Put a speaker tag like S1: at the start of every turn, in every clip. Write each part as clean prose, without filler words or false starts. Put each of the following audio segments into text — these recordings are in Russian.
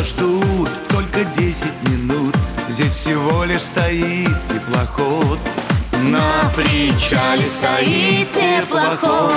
S1: ждут только 10 минут. Здесь всего лишь стоит теплоход.
S2: На причале стоит теплоход.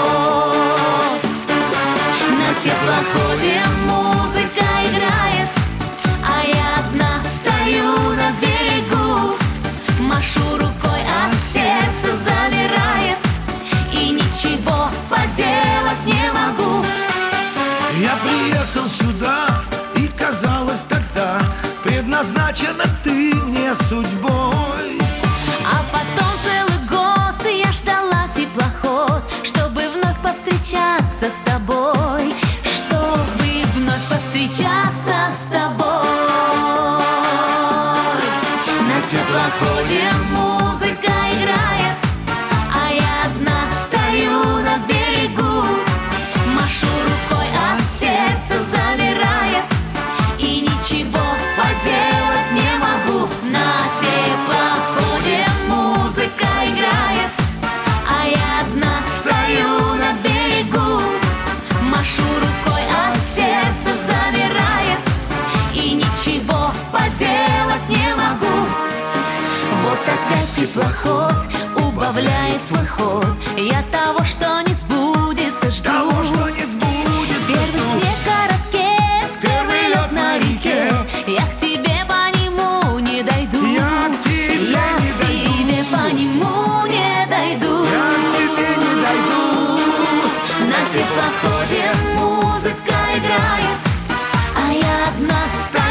S2: На теплоходе музыка играет, а я одна стою на берегу. Машу рукой, а сердце замирает, и ничего поделать не могу.
S1: Я приехал сюда, и казалось тогда, предназначена ты мне судьбой.
S2: А потом целый год я ждала теплоход, чтобы вновь повстречаться с тобой, чтобы вновь повстречаться с тобой. На теплоходе музыка играет, а я одна стою на берегу. Машу рукой, а сердце замирает, и ничего поделать не могу. На теплоходе музыка играет, а я одна стою на берегу. Машу рукой, а сердце замирает, и ничего поделать не могу. Вот опять теплоход убавляет свой ход. Я того, что не сбудется, жду.
S1: Того, что не сбудется,
S2: Первый
S1: жду.
S2: снег на родке, первый лед на реке. Я к тебе по нему не дойду.
S1: Я к тебе
S2: Я
S1: не
S2: к тебе по нему не дойду.
S1: Я к тебе не дойду.
S2: На теплоходе музыка играет, а я одна стою